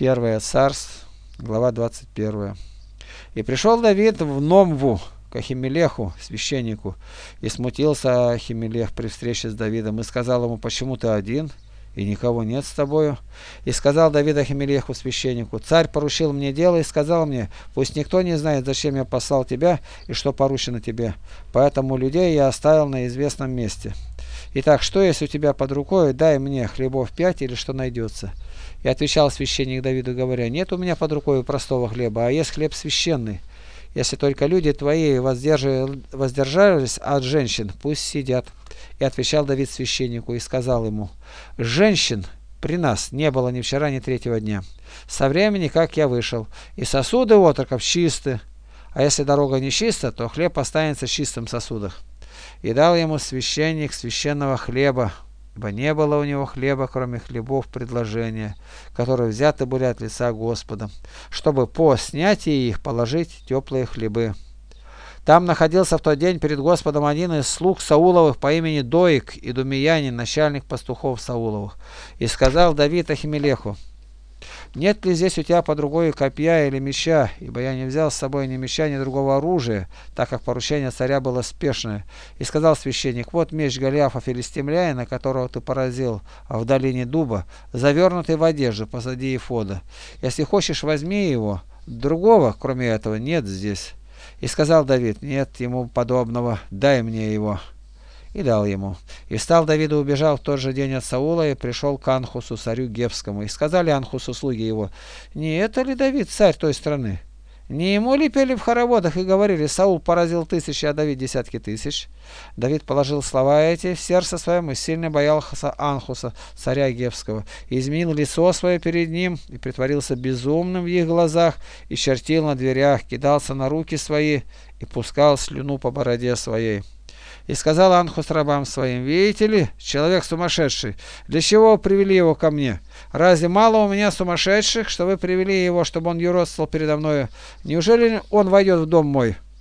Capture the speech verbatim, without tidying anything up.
Первое Царств, глава двадцать первая. И пришел Давид в Номву к Ахимелеху, священнику, и смутился Ахимелех при встрече с Давидом, и сказал ему: почему ты один, и никого нет с тобою? И сказал Давид Ахимелеху, священнику: царь поручил мне дело и сказал мне: пусть никто не знает, зачем я послал тебя и что поручено тебе. Поэтому людей я оставил на известном месте. Итак, что есть у тебя под рукой? Дай мне хлебов пять, или что найдется. И отвечал священник Давиду, говоря: нет у меня под рукой простого хлеба, а есть хлеб священный. Если только люди твои воздержались от женщин, пусть сидят. И отвечал Давид священнику и сказал ему: женщин при нас не было ни вчера, ни третьего дня, со времени, как я вышел, и сосуды отроков чисты, а если дорога не чиста, то хлеб останется в чистом сосудах. И дал ему священник священного хлеба, ибо не было у него хлеба, кроме хлебов предложения, которые взяты были от лица Господа, чтобы по снятии их положить теплые хлебы. Там находился в тот день перед Господом один из слуг Сауловых по имени Доик, и Думиянин, начальник пастухов Сауловых. И сказал Давид Ахимелеху: нет ли здесь у тебя под рукой копья или меча, ибо я не взял с собой ни меча, ни другого оружия, так как поручение царя было спешное. И сказал священник: вот меч Голиафа филистимлянина, которого ты поразил в долине дуба, завернутый в одежду позади эфода. Если хочешь, возьми его, другого, кроме этого, нет здесь. И сказал Давид: нет ему подобного, дай мне его. И дал ему. И встал Давид и убежал в тот же день от Саула, и пришел к Анхусу, царю Гебскому. И сказали Анхусу слуги его: не это ли Давид, царь той страны? Не ему ли пели в хороводах и говорили: Саул поразил тысячи, а Давид десятки тысяч? Давид положил слова эти в сердце своем и сильно боялся Анхуса, царя Гебского, и изменил лицо свое перед ним, и притворился безумным в их глазах, и чертил на дверях, кидался на руки свои, и пускал слюну по бороде своей. И сказал Анхус рабам своим: видите ли, человек сумасшедший, для чего вы привели его ко мне? Разве мало у меня сумасшедших, что вы привели его, чтобы он юродствовал передо мною? Неужели он войдет в дом мой?